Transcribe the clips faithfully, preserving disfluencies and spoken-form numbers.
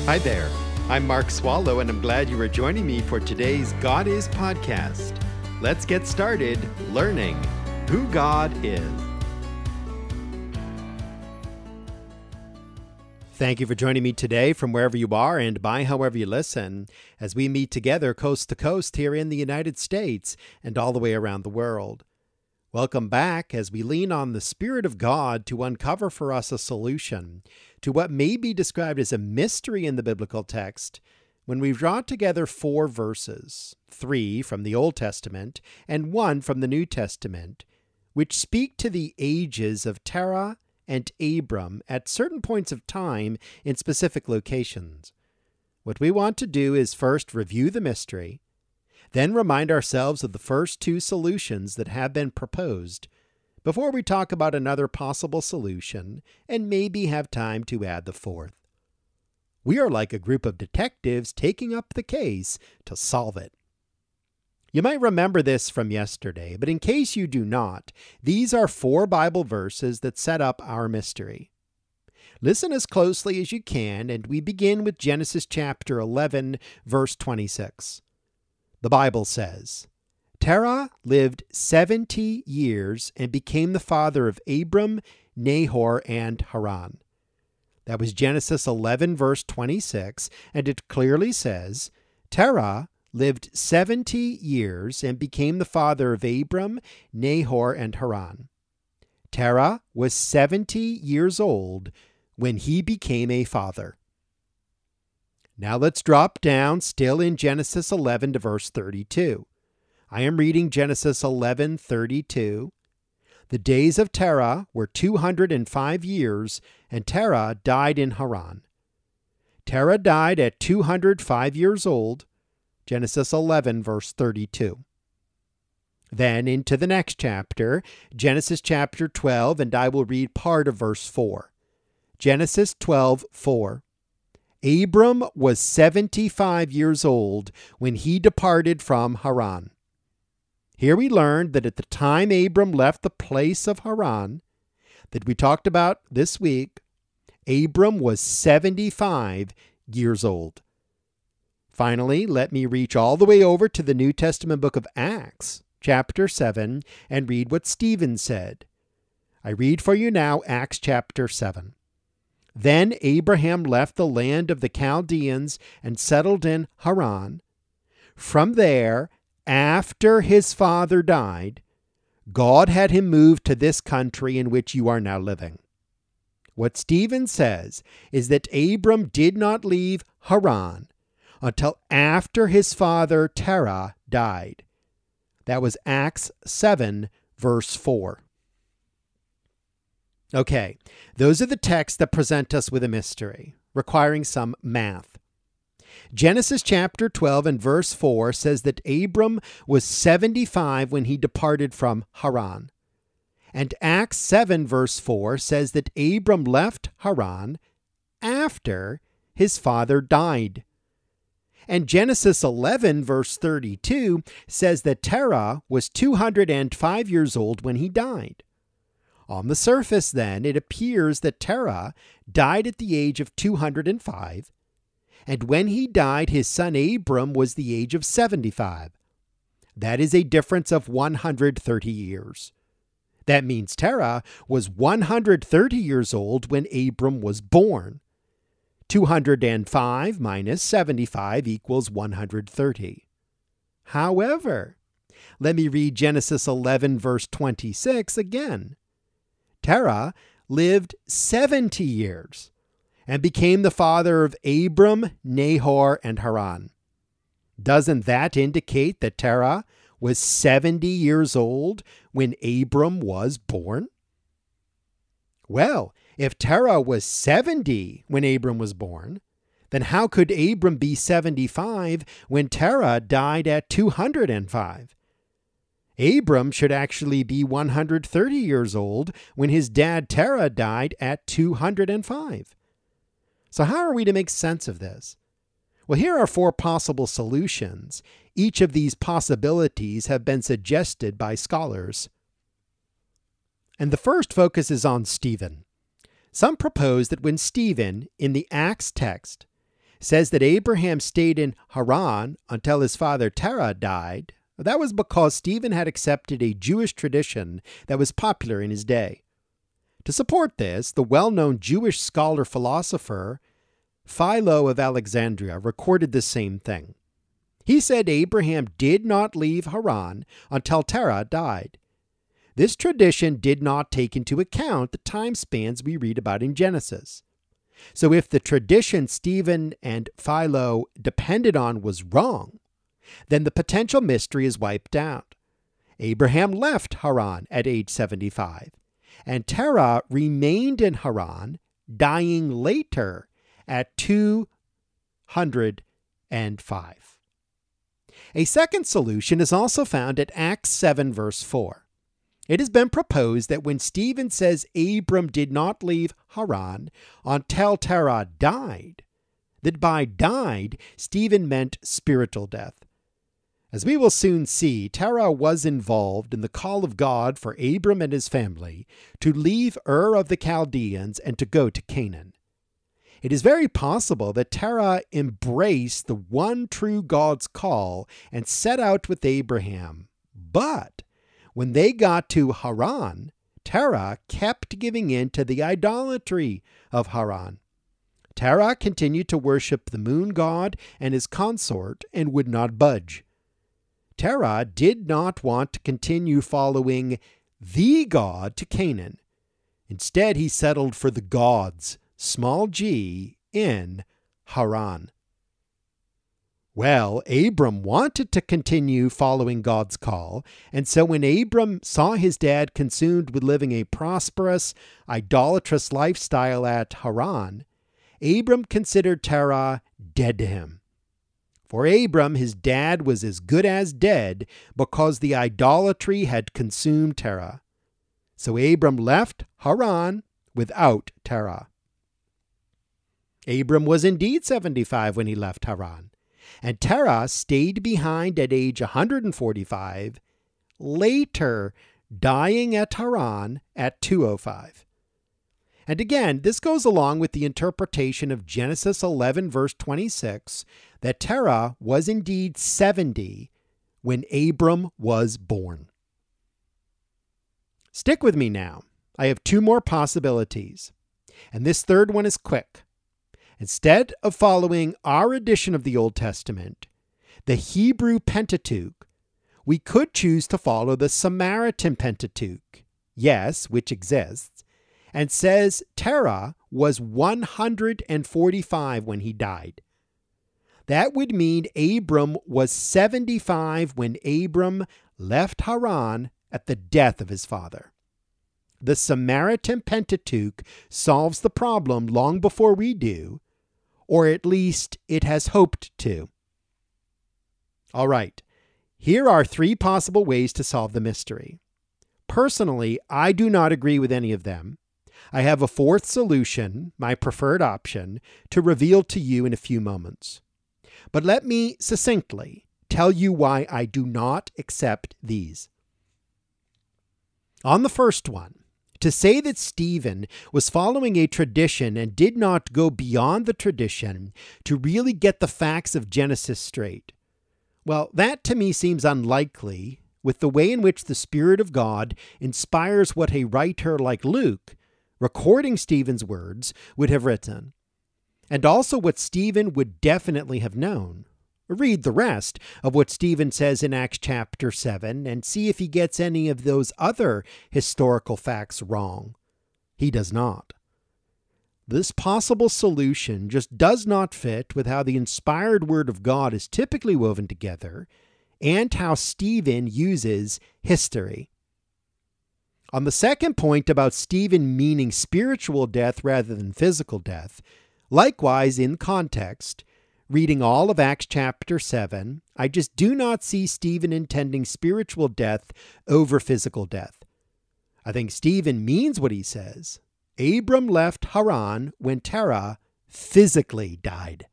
Hi there. I'm Mark Swallow, and I'm glad you are joining me for today's God Is podcast. Let's get started learning who God is. Thank you for joining me today from wherever you are and by however you listen, as we meet together coast to coast here in the United States and all the way around the world. Welcome back as we lean on the Spirit of God to uncover for us a solution to what may be described as a mystery in the biblical text when we draw together four verses, three from the Old Testament and one from the New Testament, which speak to the ages of Terah and Abram at certain points of time in specific locations. What we want to do is first review the mystery, then remind ourselves of the first two solutions that have been proposed before we talk about another possible solution and maybe have time to add the fourth. We are like a group of detectives taking up the case to solve it. You might remember this from yesterday, but in case you do not, these are four Bible verses that set up our mystery. Listen as closely as you can, and we begin with Genesis chapter eleven, verse twenty-six. The Bible says, Terah lived seventy years and became the father of Abram, Nahor, and Haran. That was Genesis eleven, verse twenty-six, and it clearly says, Terah lived seventy years and became the father of Abram, Nahor, and Haran. Terah was seventy years old when he became a father. Now let's drop down still in Genesis eleven to verse thirty-two. I am reading Genesis eleven thirty-two. The days of Terah were two hundred five years, and Terah died in Haran. Terah died at two hundred five years old. Genesis eleven, verse thirty-two. Then into the next chapter, Genesis chapter twelve, and I will read part of verse four. Genesis twelve four. Abram was seventy-five years old when he departed from Haran. Here we learned that at the time Abram left the place of Haran, that we talked about this week, Abram was seventy-five years old. Finally, let me reach all the way over to the New Testament book of Acts, chapter seven, and read what Stephen said. I read for you now Acts chapter seven. Then Abraham left the land of the Chaldeans and settled in Haran. From there, after his father died, God had him move to this country in which you are now living. What Stephen says is that Abram did not leave Haran until after his father Terah died. That was Acts seven, verse four. Okay, those are the texts that present us with a mystery, requiring some math. Genesis chapter twelve and verse four says that Abram was seventy-five when he departed from Haran. And Acts seven verse four says that Abram left Haran after his father died. And Genesis eleven verse thirty-two says that Terah was two hundred five years old when he died. On the surface, then, it appears that Terah died at the age of two hundred five, and when he died, his son Abram was the age of seventy-five. That is a difference of one hundred thirty years. That means Terah was one hundred thirty years old when Abram was born. two hundred five minus seventy-five equals one hundred thirty. However, let me read Genesis eleven, verse twenty-six again. Terah lived seventy years and became the father of Abram, Nahor, and Haran. Doesn't that indicate that Terah was seventy years old when Abram was born? Well, if Terah was seventy when Abram was born, then how could Abram be seventy-five when Terah died at two hundred five? Abram should actually be one hundred thirty years old when his dad Terah died at two hundred five. So how are we to make sense of this? Well, here are four possible solutions. Each of these possibilities have been suggested by scholars. And the first focuses on Stephen. Some propose that when Stephen, in the Acts text, says that Abraham stayed in Haran until his father Terah died, that was because Stephen had accepted a Jewish tradition that was popular in his day. To support this, the well-known Jewish scholar-philosopher Philo of Alexandria recorded the same thing. He said Abraham did not leave Haran until Terah died. This tradition did not take into account the time spans we read about in Genesis. So if the tradition Stephen and Philo depended on was wrong, then the potential mystery is wiped out. Abraham left Haran at age seventy-five, and Terah remained in Haran, dying later at two hundred five. A second solution is also found at Acts seven, verse four. It has been proposed that when Stephen says Abram did not leave Haran until Terah died, that by died, Stephen meant spiritual death. As we will soon see, Terah was involved in the call of God for Abram and his family to leave Ur of the Chaldeans and to go to Canaan. It is very possible that Terah embraced the one true God's call and set out with Abraham. But when they got to Haran, Terah kept giving in to the idolatry of Haran. Terah continued to worship the moon god and his consort and would not budge. Terah did not want to continue following the God to Canaan. Instead, he settled for the gods, small g, in Haran. Well, Abram wanted to continue following God's call, and so when Abram saw his dad consumed with living a prosperous, idolatrous lifestyle at Haran, Abram considered Terah dead to him. For Abram, his dad was as good as dead because the idolatry had consumed Terah. So Abram left Haran without Terah. Abram was indeed seventy-five when he left Haran, and Terah stayed behind at age one hundred forty-five, later dying at Haran at two oh five. And again, this goes along with the interpretation of Genesis eleven, verse twenty-six, that Terah was indeed seventy when Abram was born. Stick with me now. I have two more possibilities, and this third one is quick. Instead of following our edition of the Old Testament, the Hebrew Pentateuch, we could choose to follow the Samaritan Pentateuch, yes, which exists, and says Terah was one hundred forty-five when he died. That would mean Abram was seventy-five when Abram left Haran at the death of his father. The Samaritan Pentateuch solves the problem long before we do, or at least it has hoped to. All right, here are three possible ways to solve the mystery. Personally, I do not agree with any of them. I have a fourth solution, my preferred option, to reveal to you in a few moments. But let me succinctly tell you why I do not accept these. On the first one, to say that Stephen was following a tradition and did not go beyond the tradition to really get the facts of Genesis straight, well, that to me seems unlikely with the way in which the Spirit of God inspires what a writer like Luke, recording Stephen's words, would have written, and also what Stephen would definitely have known. Read the rest of what Stephen says in Acts chapter seven and see if he gets any of those other historical facts wrong. He does not. This possible solution just does not fit with how the inspired Word of God is typically woven together and how Stephen uses history. On the second point about Stephen meaning spiritual death rather than physical death, likewise in context, reading all of Acts chapter seven, I just do not see Stephen intending spiritual death over physical death. I think Stephen means what he says. Abram left Haran when Terah physically died.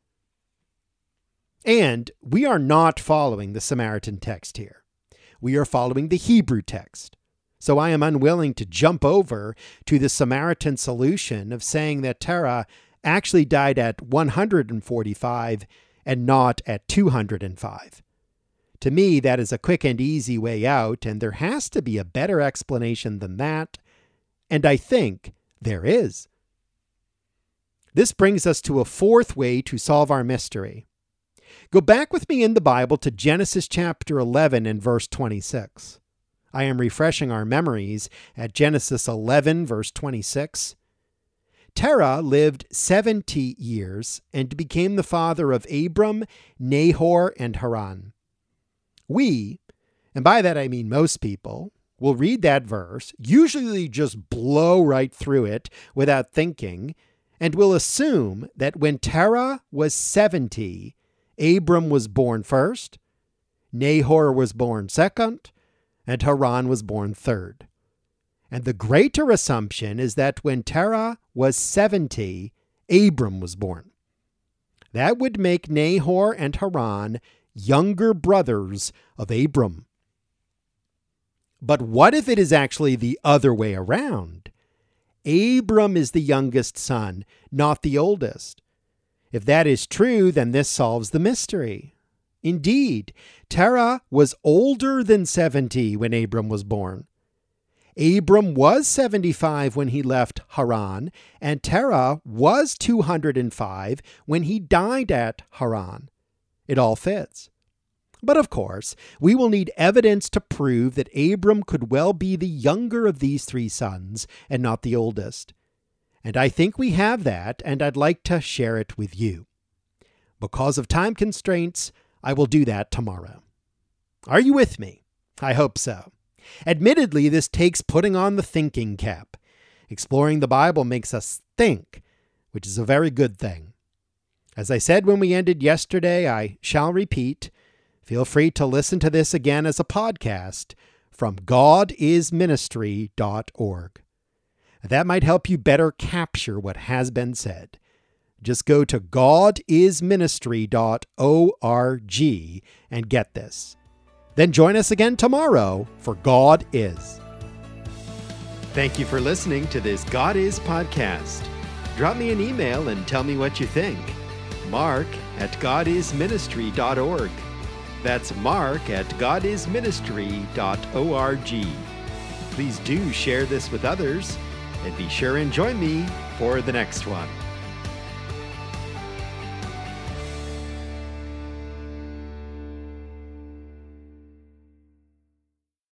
And we are not following the Samaritan text here. We are following the Hebrew text. So I am unwilling to jump over to the Samaritan solution of saying that Terah actually died at one hundred forty-five and not at two hundred five. To me, that is a quick and easy way out, and there has to be a better explanation than that, and I think there is. This brings us to a fourth way to solve our mystery. Go back with me in the Bible to Genesis chapter eleven and verse twenty-six. I am refreshing our memories at Genesis eleven, verse twenty-six. Terah lived seventy years and became the father of Abram, Nahor, and Haran. We, and by that I mean most people, will read that verse, usually just blow right through it without thinking, and will assume that when Terah was seventy, Abram was born first, Nahor was born second, and Haran was born third. And the greater assumption is that when Terah was seventy, Abram was born. That would make Nahor and Haran younger brothers of Abram. But what if it is actually the other way around? Abram is the youngest son, not the oldest. If that is true, then this solves the mystery. Indeed, Terah was older than seventy when Abram was born. Abram was seventy-five when he left Haran, and Terah was two hundred five when he died at Haran. It all fits. But of course, we will need evidence to prove that Abram could well be the younger of these three sons and not the oldest. And I think we have that, and I'd like to share it with you. Because of time constraints, I will do that tomorrow. Are you with me? I hope so. Admittedly, this takes putting on the thinking cap. Exploring the Bible makes us think, which is a very good thing. As I said when we ended yesterday, I shall repeat. Feel free to listen to this again as a podcast from god is ministry dot org. That might help you better capture what has been said. Just go to god is ministry dot org and get this. Then join us again tomorrow for God Is. Thank you for listening to this God Is podcast. Drop me an email and tell me what you think. Mark at god is ministry dot org. That's Mark at god is ministry dot org. Please do share this with others, and be sure and join me for the next one.